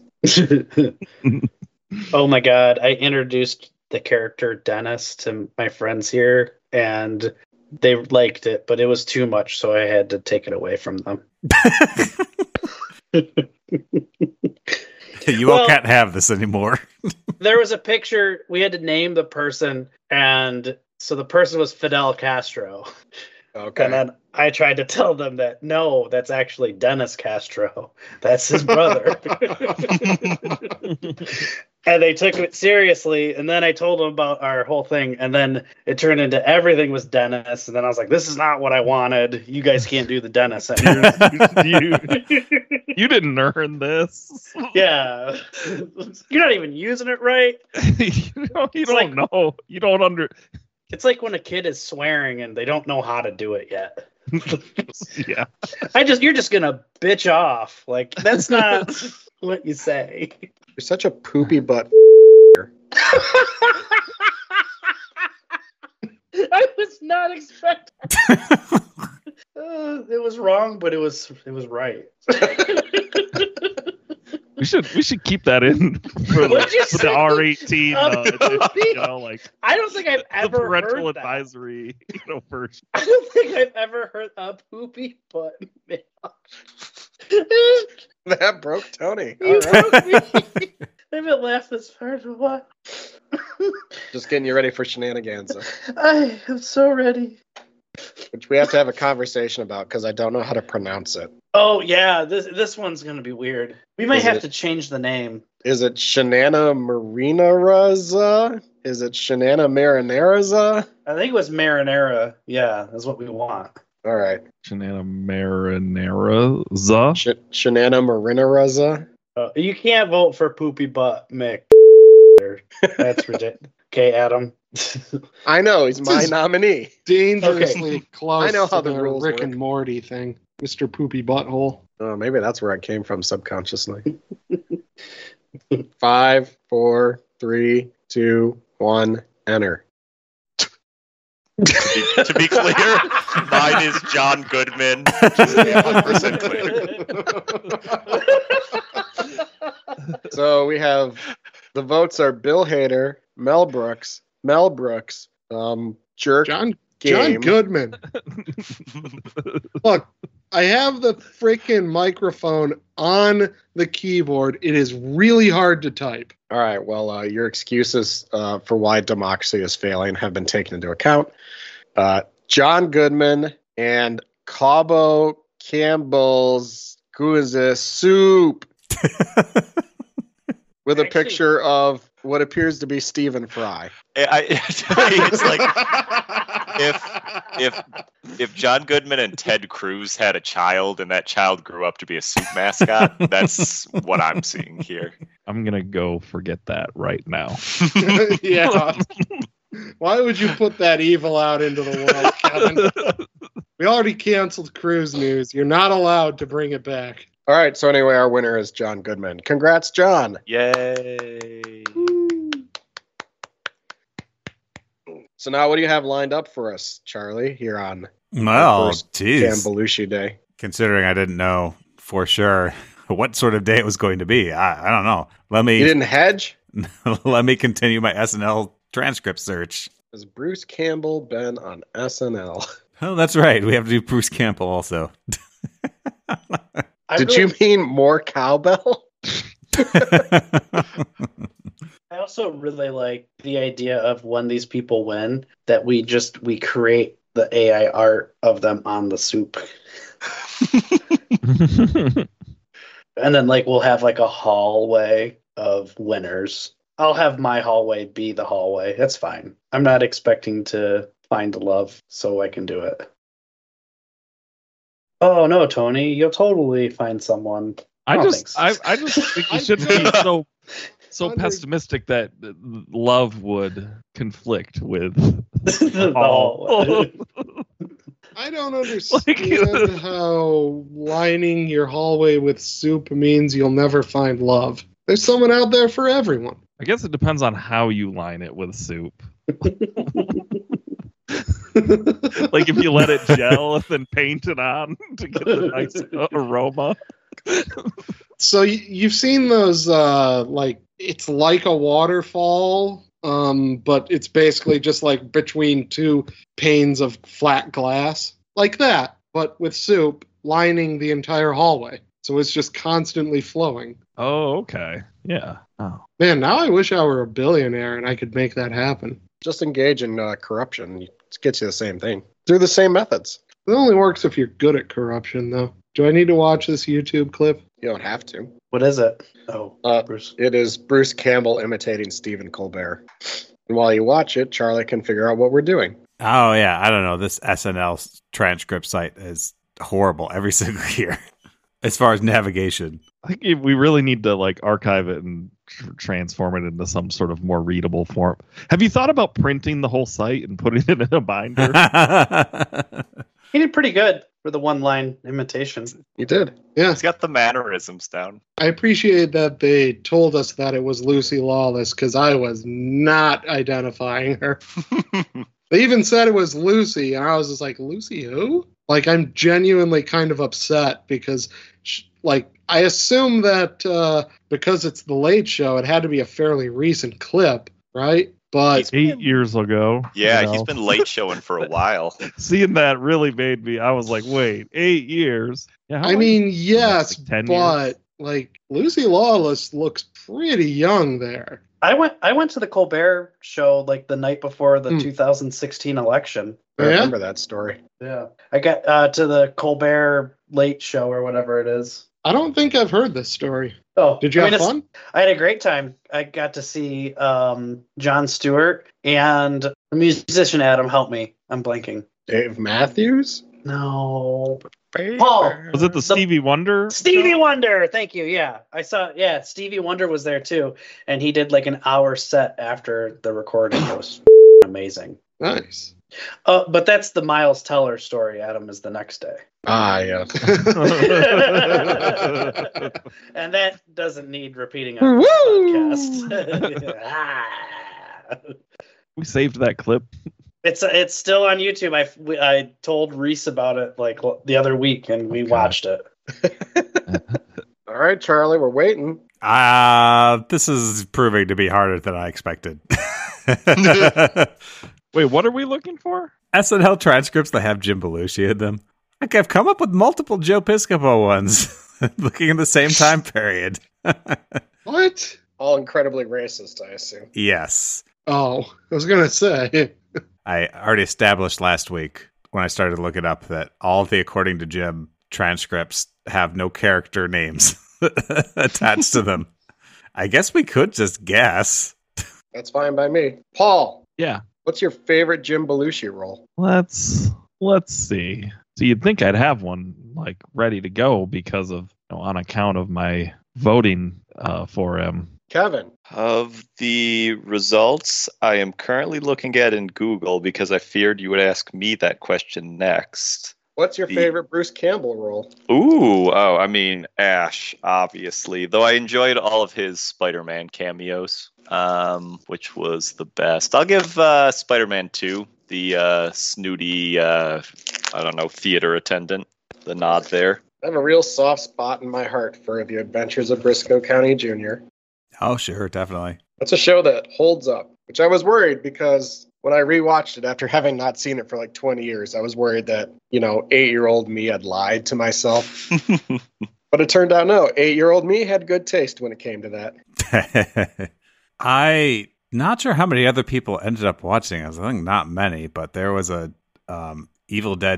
Oh my god, I introduced the character Dennis to my friends here, and they liked it, but it was too much, so I had to take it away from them. You all Well- can't have this anymore. There was a picture, we had to name the person, and so the person was Fidel Castro. Okay. And then I tried to tell them that, no, that's actually Dennis Castro. That's his brother. And they took it seriously. And then I told them about our whole thing. And then it turned into everything was Dennis. And then I was like, this is not what I wanted. You guys can't do the Dennis anymore. You didn't earn this. Yeah. You're not even using it right. you don't like- know. You don't under. It's like when a kid is swearing and they don't know how to do it yet. Yeah. You're just gonna bitch off. Like, that's not what you say. You're such a poopy butt. I was not expecting. It was wrong, but it was right. We should keep that in for What'd you the say? R18. Like I don't think I've the ever parental heard that. advisory, version. I don't think I've ever heard a poopy butt. That broke Tony. You All right. broke me. I haven't laughed this hard in a while. Just getting you ready for shenanigans, I am so ready. which we have to have a conversation about because I don't know how to pronounce it. Oh yeah, this one's gonna be weird. We might Is have it- to change the name. Is it Shanana Marinaraza? Is it Shanana Marinaraza? I think it was marinara. Yeah, that's what we want. All right. Shanana Marinara-za. Shanana Marinaraza. You can't vote for poopy butt, Mick. That's ridiculous. Okay, Adam. I know, he's my nominee. Dangerously close I know how to the the rules Rick work. and Morty thing. Mr. Poopy Butthole. Oh, maybe that's where I came from subconsciously. 5, 4, 3, 2, 1, enter. To be clear, mine is John Goodman. Just to be 100% clear. So we have the votes are Bill Hader, Mel Brooks, Mel Brooks, jerk John game. Goodman. Look, I have the freaking microphone on the keyboard. It is really hard to type. All right. Well, your excuses for why democracy is failing have been taken into account. John Goodman and Cabo Campbell's soup with a picture of what appears to be Stephen Fry. It's like if John Goodman and Ted Cruz had a child and that child grew up to be a soup mascot, that's what I'm seeing here. I'm gonna go forget that right now. Yeah. Why would you put that evil out into the world, Kevin? We already canceled Cruz News. You're not allowed to bring it back. All right. So anyway, our winner is John Goodman. Congrats, John. Yay. So now what do you have lined up for us, Charlie, here on Well, first geez. Cam Belushi Day? Considering I didn't know for sure what sort of day it was going to be, I don't know. You didn't hedge? Let me continue my SNL transcript search. Has Bruce Campbell been on SNL? Oh, that's right. We have to do Bruce Campbell also. Did you mean more cowbell? I also really like the idea of when these people win that we create the AI art of them on the soup. And then we'll have a hallway of winners. I'll have my hallway be the hallway. That's fine. I'm not expecting to find love, so I can do it. Oh no, Tony, you'll totally find someone. I just think you shouldn't be so pessimistic that love would conflict with the hallway. I don't understand how lining your hallway with soup means you'll never find love. There's someone out there for everyone. I guess it depends on how you line it with soup. Like if you let it gel and then paint it on to get the nice aroma. So you've seen those it's like a waterfall, but it's basically just like between two panes of flat glass, like that, but with soup lining the entire hallway. So it's just constantly flowing. Oh, okay. Yeah. Oh. Man, now I wish I were a billionaire and I could make that happen. Just engage in corruption. It gets you the same thing. Through the same methods. It only works if you're good at corruption, though. Do I need to watch this YouTube clip? You don't have to. What is it? Oh, Bruce. It is Bruce Campbell imitating Stephen Colbert. And while you watch it, Charlie can figure out what we're doing. Oh, yeah. I don't know. This SNL transcript site is horrible every single year as far as navigation. I think we really need to archive it and transform it into some sort of more readable form. Have you thought about printing the whole site and putting it in a binder? He did pretty good for the one-line imitation. You did. Yeah. He's got the mannerisms down. I appreciate that they told us that it was Lucy Lawless, because I was not identifying her. They even said it was Lucy, and I was just like, Lucy who? I'm genuinely kind of upset because, I assume that because it's the Late Show, it had to be a fairly recent clip, right? But 8 years ago. Yeah, he's been late showing for a while. Seeing that really made me, I was like, wait, 8 years? Yeah, I mean, yes, 10 but years? Lucy Lawless looks pretty young there. I went to the Colbert show the night before the 2016 election. I remember that story. Yeah. I got to the Colbert Late Show or whatever it is. I don't think I've heard this story. Oh, did you have fun? I had a great time. I got to see Jon Stewart and the musician Adam. Help me. I'm blanking. Dave Matthews? No. Paul. Was it the Stevie Wonder? Stevie Wonder. Thank you. Yeah. I saw. Yeah. Stevie Wonder was there too. And he did an hour set after the recording. It was amazing. Nice. But that's the Miles Teller story. Adam is the next day. Ah, yes. And that doesn't need repeating on the podcast. We saved that clip. It's still on YouTube. I told Reese about it the other week, and we watched it. All right, Charlie, we're waiting. This is proving to be harder than I expected. Wait, what are we looking for? SNL transcripts that have Jim Belushi in them. Like, I've come up with multiple Joe Piscopo ones, looking in the same time period. What? All incredibly racist, I assume. Yes. Oh, I was going to say. I already established last week when I started to look it up that all of the According to Jim transcripts have no character names attached to them. I guess we could just guess. That's fine by me. Paul, Yeah. what's your favorite Jim Belushi role? Let's see. So you'd think I'd have one like ready to go because of on account of my voting for him. Kevin. Of the results, I am currently looking at in Google because I feared you would ask me that question next. What's your favorite Bruce Campbell role? I mean, Ash, obviously. Though I enjoyed all of his Spider-Man cameos, which was the best. I'll give Spider-Man 2, the snooty, theater attendant, the nod there. I have a real soft spot in my heart for The Adventures of Briscoe County Jr. Oh, sure, definitely. That's a show that holds up, which I was worried because when I rewatched it after having not seen it for like 20 years, I was worried that, 8-year-old me had lied to myself. But it turned out no, 8-year-old me had good taste when it came to that. I not sure how many other people ended up watching it. I think not many, but there was a Evil Dead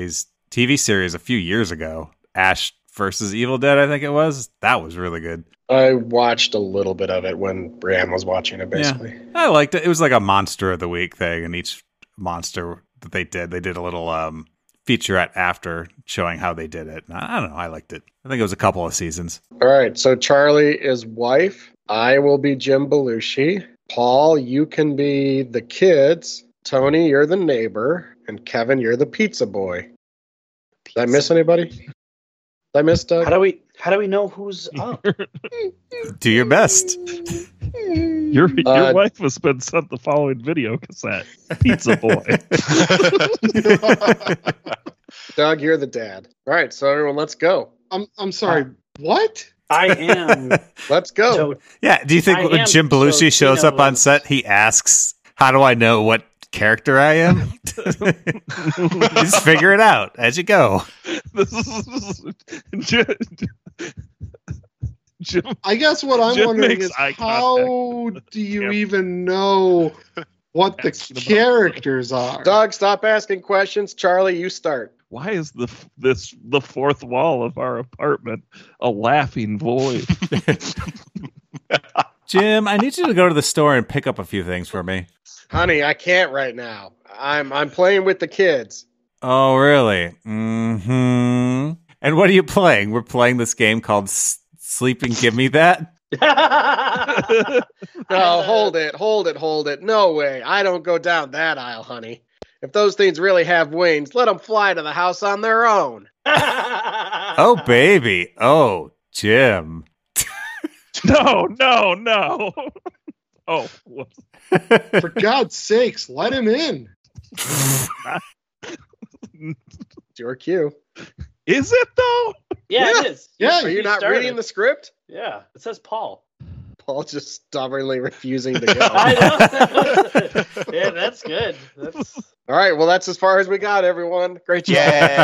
TV series a few years ago, Ash versus Evil Dead, I think it was. That was really good. I watched a little bit of it when Brian was watching it, basically. Yeah, I liked it. It was like a Monster of the Week thing, and each monster that they did a little featurette after showing how they did it. I don't know. I liked it. I think it was a couple of seasons. All right, so Charlie is wife. I will be Jim Belushi. Paul, you can be the kids. Tony, you're the neighbor. And Kevin, you're the pizza boy. Did I miss anybody? Did I miss Doug? How do we know who's up? Do your best. Your wife has been sent the following video cassette. Pizza Boy. Doug, you're the dad. All right, so everyone, let's go. I'm sorry. What? I am. Let's go. Yeah. Do you think when Jim Belushi shows up on set, he asks, "How do I know what character I am?" Just figure it out as you go. Jim, I guess what I'm Jim wondering makes is eye how do you even know what the characters are? Doug, stop asking questions. Charlie, you start. why is the fourth wall of our apartment a laughing void? Jim, I need you to go to the store and pick up a few things for me. Honey, I can't right now. I'm playing with the kids. Oh, really? Mm-hmm. And what are you playing? We're playing this game called Sleep and Give Me That? No, hold it. No way. I don't go down that aisle, honey. If those things really have wings, let them fly to the house on their own. Oh, baby. Oh, Jim. No. Oh, whoops. For God's sakes, let him in. It's your cue. Is it though? Yeah, it is. Yeah, Are you not reading the script? Yeah, it says Paul. Paul just stubbornly refusing to go. I know. Yeah, that's good. All right, well, that's as far as we got, everyone. Great job.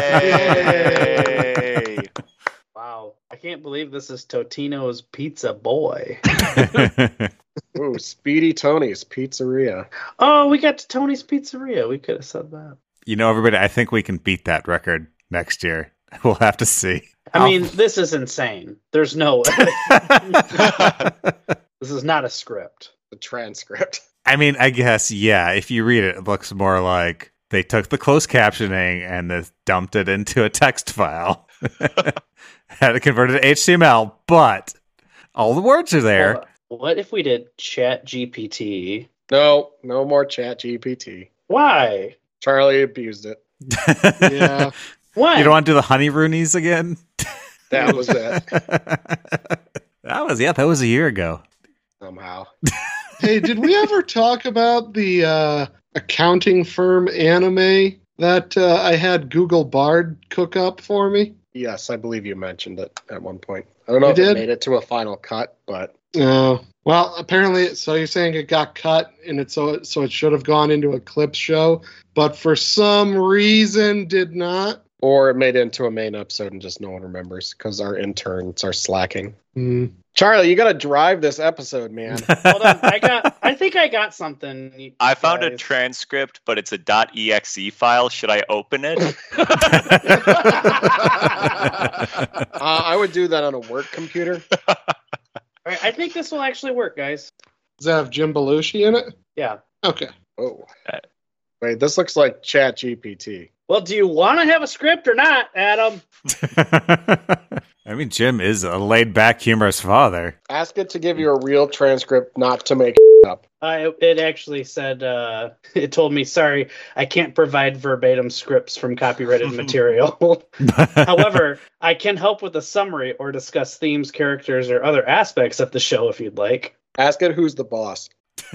Yay! Wow, I can't believe this is Totino's Pizza Boy. Ooh, Speedy Tony's Pizzeria. Oh, we got to Tony's Pizzeria. We could have said that. You know, everybody, I think we can beat that record next year. We'll have to see. I mean, this is insane. There's no way. This is not a script. The transcript. I mean, I guess, yeah, if you read it, it looks more like they took the closed captioning and they dumped it into a text file. Had it converted to HTML, but all the words are there. What if we did Chat GPT? No more Chat GPT. Why? Charlie abused it. Yeah. Why? You don't want to do the honey Roonies again? That was it. That was a year ago. Somehow. Hey, did we ever talk about the accounting firm anime that I had Google Bard cook up for me? Yes, I believe you mentioned it at one point. I don't know You if did? it made it to a final cut, but Well, apparently, so you're saying it got cut, and it should have gone into a clips show, but for some reason did not. or it made it into a main episode and just no one remembers because our interns are slacking. Hmm. Charlie, you got to drive this episode, man. Hold on, I think I got something. I found a guys. transcript, but it's a .exe file. Should I open it? I would do that on a work computer. All right, I think this will actually work, guys. Does that have Jim Belushi in it? Yeah. Okay. Oh, wait, this looks like ChatGPT. Well, do you want to have a script or not, Adam? I mean, Jim is a laid-back, humorous father. Ask it to give you a real transcript, not to make up. It actually said, it told me, sorry, I can't provide verbatim scripts from copyrighted material. However, I can help with a summary or discuss themes, characters, or other aspects of the show if you'd like. Ask it who's the boss.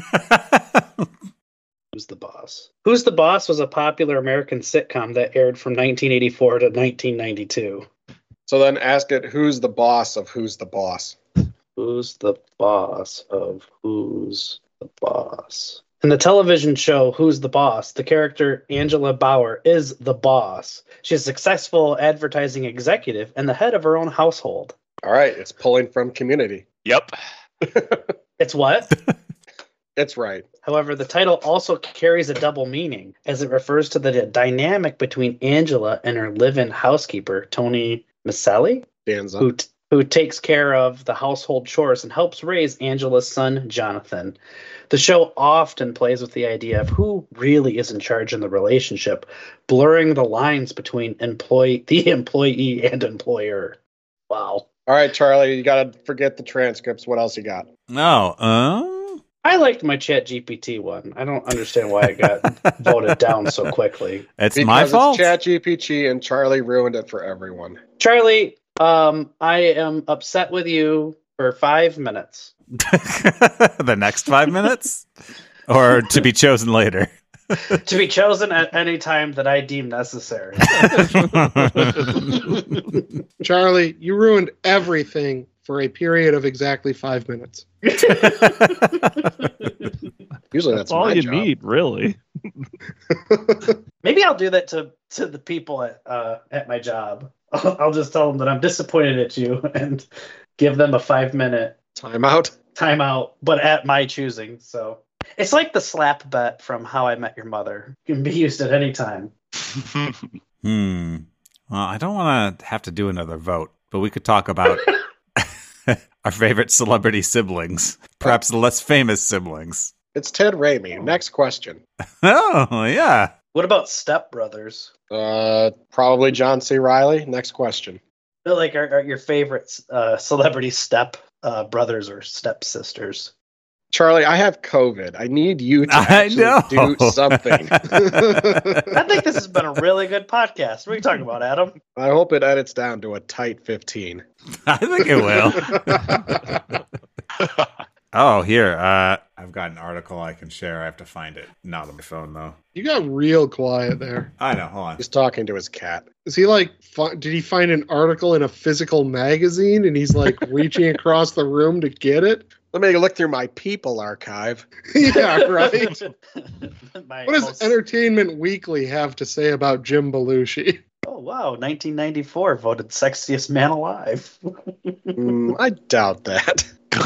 Who's the Boss? Who's the Boss was a popular American sitcom that aired from 1984 to 1992. So then ask it who's the boss of who's the boss. Who's the boss of Who's the Boss? In the television show Who's the Boss, the character Angela Bauer is the boss. She's a successful advertising executive and the head of her own household. All right, it's pulling from Community. Yep. It's what? It's right. However, the title also carries a double meaning, as it refers to the dynamic between Angela and her live-in housekeeper, Tony Maselli, Danza. who takes care of the household chores and helps raise Angela's son, Jonathan. The show often plays with the idea of who really is in charge in the relationship, blurring the lines between the employee and employer. Wow. All right, Charlie, you got to forget the transcripts. What else you got? No, I liked my ChatGPT one. I don't understand why it got voted down so quickly. it's Because my fault. It's ChatGPT, and Charlie ruined it for everyone. Charlie, I am upset with you for 5 minutes. The next 5 minutes? Or to be chosen later? To be chosen at any time that I deem necessary. Charlie, you ruined everything for a period of exactly 5 minutes. Usually that's all my you job. need, really. Maybe I'll do that to the people at my job. I'll just tell them that I'm disappointed at you and give them a 5-minute Timeout. timeout, but at my choosing. So it's like the slap bet from How I Met Your Mother. It can be used at any time. Well, I don't want to have to do another vote, but we could talk about our favorite celebrity siblings, perhaps the less famous siblings. It's Ted Raimi. Next question. Oh, yeah. What about Step Brothers? Probably John C. Reilly. Next question. They're like are your favorite celebrity step brothers or step sisters? Charlie, I have COVID. I need you to I actually know. do something. I think this has been a really good podcast. What are you talking about, Adam? I hope it edits down to a tight 15. I think it will. Oh, here. I've got an article I can share. I have to find it. Not on my phone, though. You got real quiet there. I know. Hold on. He's talking to his cat. Is he like, did he find an article in a physical magazine and he's like reaching across the room to get it? Let me look through my People archive. Yeah, right. My What does most- Entertainment Weekly have to say about Jim Belushi? Oh, wow. 1994 voted sexiest man alive. I doubt that.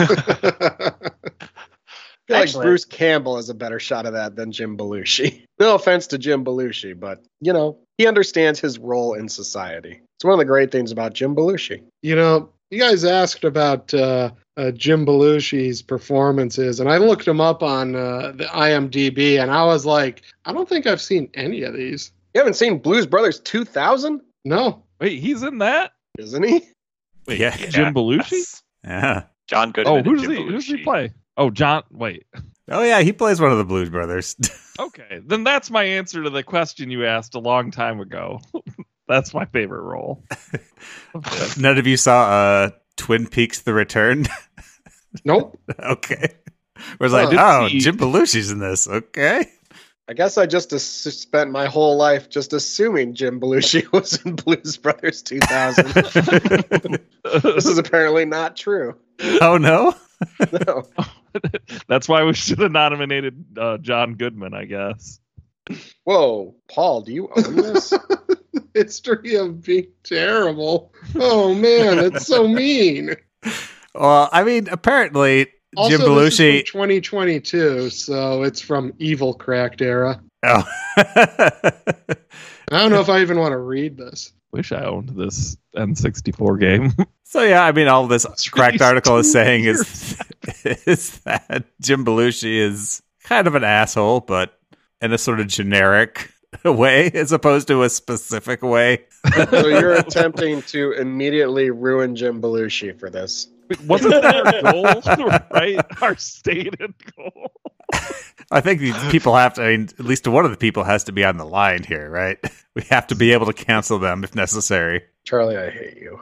I feel Actually- like Bruce Campbell has a better shot of that than Jim Belushi. No offense to Jim Belushi, but, he understands his role in society. It's one of the great things about Jim Belushi. You guys asked about Jim Belushi's performances, and I looked him up on the IMDb, and I was like, I don't think I've seen any of these. You haven't seen Blues Brothers 2000? No. Wait, he's in that? Isn't he? Wait, Yeah. Jim Belushi? Yes. Yeah. John Goodman. Oh, and who's Jim he? Who's he Belushi. play? Oh, John. Wait. Oh, yeah. He plays one of the Blues Brothers. Okay, then that's my answer to the question you asked a long time ago. That's my favorite role. None of you saw Twin Peaks: The Return? Nope. Okay. Where it's like, I did oh, see- Jim Belushi's in this. Okay. I guess I just spent my whole life just assuming Jim Belushi was in Blues Brothers 2000. This is apparently not true. Oh, no? No. That's why we should have nominated John Goodman, I guess. Whoa, Paul, do you own this? History of being terrible. Oh man, it's so mean. Well, I mean, apparently Also, Jim this is Belushi. from 2022, so it's from Evil Cracked era. Oh. I don't know if I even want to read this. Wish I owned this N64 game. So yeah, I mean, all this cracked released article is 2 saying is that Jim Belushi is kind of an asshole, but in a sort of generic way as opposed to a specific way. So you're attempting to immediately ruin Jim Belushi for this. Wasn't that our goal, right? Our stated goal. I think these people have to, I mean, at least one of the people has to be on the line here, right? We have to be able to cancel them if necessary. Charlie, I hate you.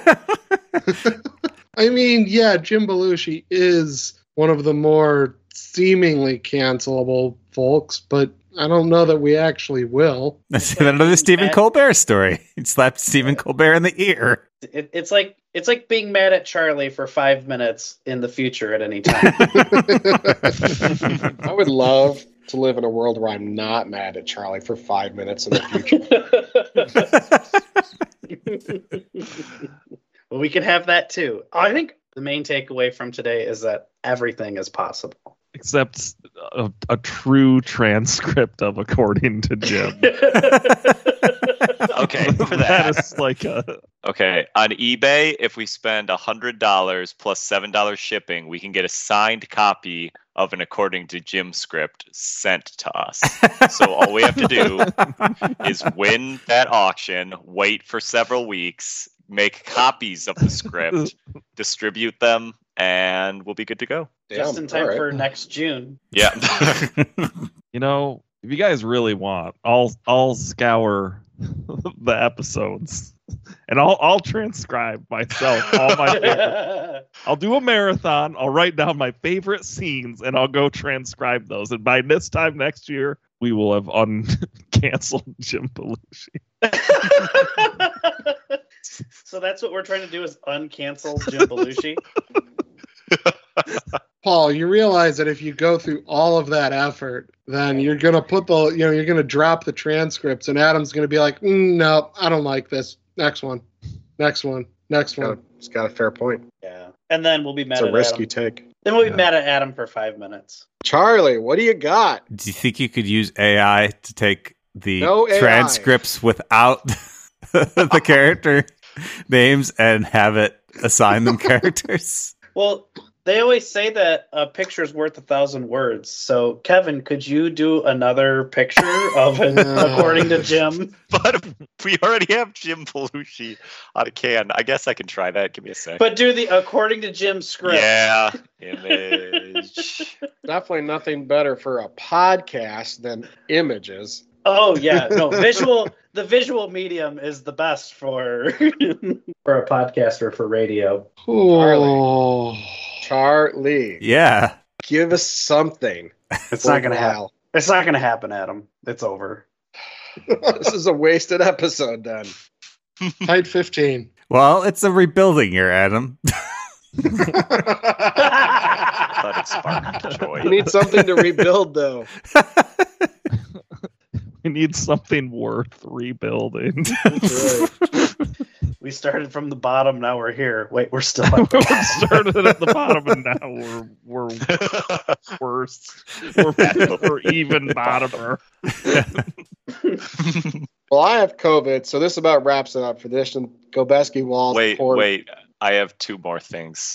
I mean, yeah, Jim Belushi is one of the more seemingly cancelable folks, but I don't know that we actually will. That's another Stephen Colbert story. He slapped Stephen Colbert in the ear. It's like being mad at Charlie for 5 minutes in the future at any time. I would love to live in a world where I'm not mad at Charlie for 5 minutes in the future. Well, we can have that too. I think the main takeaway from today is that everything is possible. Except a true transcript of According to Jim. Okay, for That that. is like a... Okay, on eBay, if we spend $100 plus $7 shipping, we can get a signed copy of an According to Jim script sent to us. So all we have to do is win that auction, wait for several weeks, make copies of the script, distribute them, and we'll be good to go. Just in time for next June. Yeah. You know, if you guys really want, I'll scour the episodes and I'll transcribe myself all my favorite. I'll do a marathon. I'll write down my favorite scenes and I'll go transcribe those. And by this time next year, we will have uncanceled Jim Belushi. So that's what we're trying to do is uncancel Jim Belushi. Paul, you realize that if you go through all of that effort, then you're going to you're going to drop the transcripts and Adam's going to be like, no, I don't like this. Next one. It's got a fair point. Yeah. And then we'll be mad It's a at risky Adam. take. Then we'll be mad at Adam for 5 minutes. Charlie, what do you got? Do you think you could use AI to take the No AI. transcripts without the character names and have it assign them characters? Well, they always say that a picture's worth 1,000 words. So, Kevin, could you do another picture of it according to Jim? But we already have Jim Belushi on a can. I guess I can try that. Give me a sec. But do the according to Jim script. Yeah. Image. Definitely nothing better for a podcast than images. Oh yeah, no visual. The visual medium is the best for for a podcast or for radio. Oh. Charlie, Yeah. give us something. It's not gonna worthwhile. happen. It's not gonna happen, Adam. It's over. This is a wasted episode then. Height 15. Well, it's a rebuilding year, Adam. Thought it sparked joy. We need something to rebuild though. We need something worth rebuilding. Right. We started from the bottom. Now we're here. Wait, we're still at the We bottom. started at the bottom and now we're worse. We're even bottomer. Well, I have COVID, so this about wraps it up for this. And Gobeski Walls. Wait. I have 2 more things.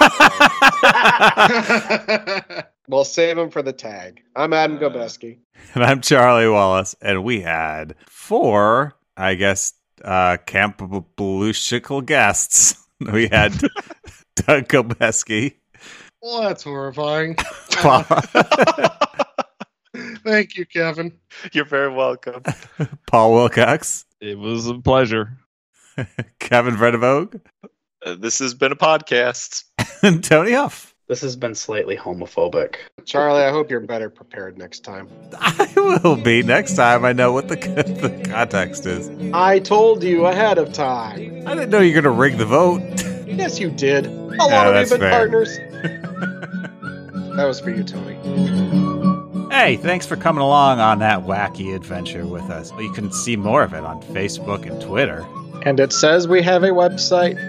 We'll save them for the tag. I'm Adam Gobeski. And I'm Charlie Wallace, and we had 4, I guess, Camp Belushical guests. We had Doug Gobeski. Well, that's horrifying. Paul, Thank you, Kevin. You're very welcome. Paul Wilcox. It was a pleasure. Kevin Vredevogue. This has been a podcast. And Tony Huff. This has been slightly homophobic. Charlie, I hope you're better prepared next time. I will be next time I know what the context is. I told you ahead of time. I didn't know you were going to rig the vote. Yes, you did. How long have that's we been fair. partners? That was for you, Tony. Hey, thanks for coming along on that wacky adventure with us. You can see more of it on Facebook and Twitter. And it says we have a website,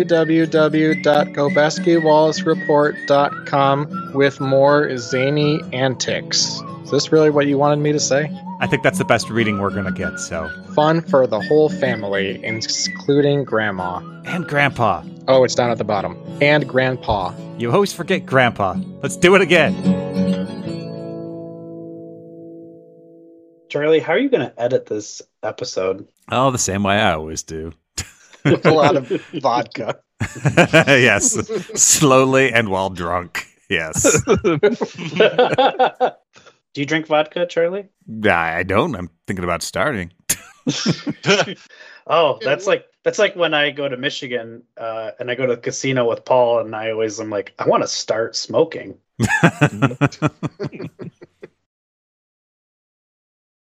www.gobeskywallacereport.com, with more zany antics. Is this really what you wanted me to say? I think that's the best reading we're going to get, so. Fun for the whole family, including Grandma. And Grandpa. Oh, it's down at the bottom. And Grandpa. You always forget Grandpa. Let's do it again. Charlie, how are you going to edit this episode? Oh, the same way I always do. With a lot of vodka. Yes. Slowly and while drunk. Yes. Do you drink vodka, Charlie? I don't. I'm thinking about starting. Oh, that's like when I go to Michigan and I go to the casino with Paul, and I'm like, I want to start smoking.